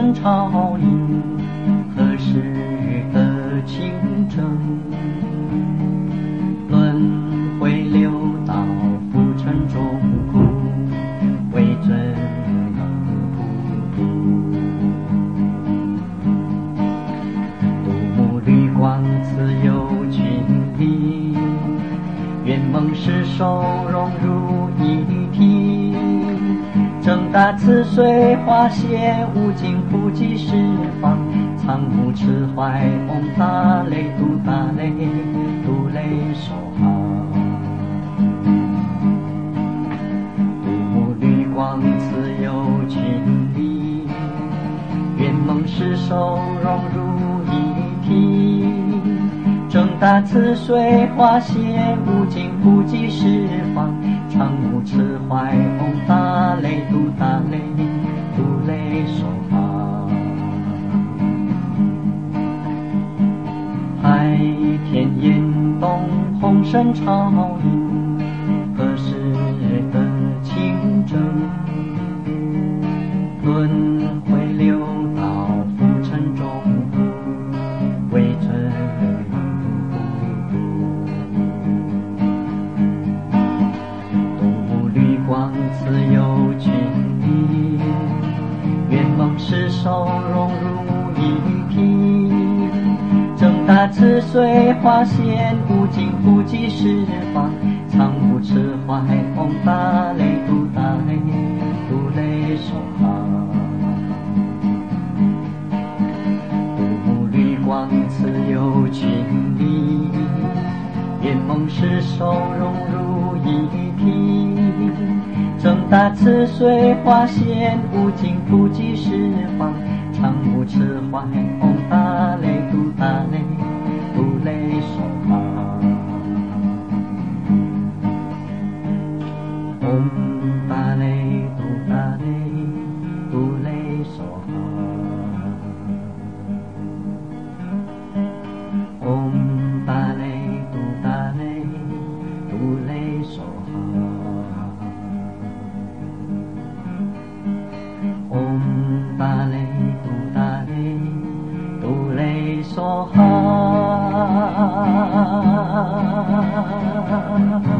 声朝迎，何时得清正？轮回六道，浮沉中苦，为尊普渡。独目绿光，自有群里，愿梦是收融入一体。正大慈水化现，无尽普济十方，藏无持怀，唵达嘞嘟达嘞，嘟嘞梭哈。独目绿光，自有群里，愿梦是收融入一体。正大慈水化现，无尽普济十方，常无持怀，唵达嘞嘟达嘞，嘟嘞梭哈。海天眼动，红绳朝迎，何时得清正？轮回六道，浮沉中苦，为尊自有群里，愿梦是收融入一体。正大慈水化现，无尽普济十方，藏无持怀，唵达嘞嘟达嘞，嘟嘞梭哈。独目绿光，自有群里，愿梦是收融入一体。正大慈水化现，无尽普济十方，常无持怀，唵达嘞嘟达嘞，嘟嘞梭哈。唵达嘞嘟达嘞，嘟嘞梭哈。唵达嘞嘟达嘞，嘟嘞梭哈。唵达嘞嘟达嘞，嘟嘞梭哈。